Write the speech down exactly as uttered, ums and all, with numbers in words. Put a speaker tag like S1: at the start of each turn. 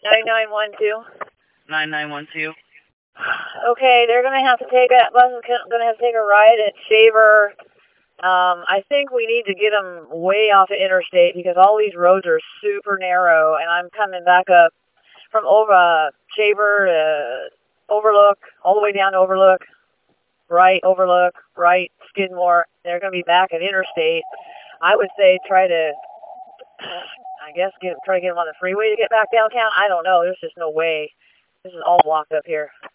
S1: nine nine one two.
S2: nine nine one two.
S1: Okay, they're going to have to take a, bus is going to have to take a ride at Shaver. Um, I think we need to get them way off the interstate because all these roads are super narrow, and I'm coming back up from over uh, Shaver to Overlook, all the way down to Overlook, right, Overlook, right, Skidmore. They're going to be back at interstate. I would say try to, I guess, get try to get them on the freeway to get back downtown. I don't know. There's just no way. This is all blocked up here.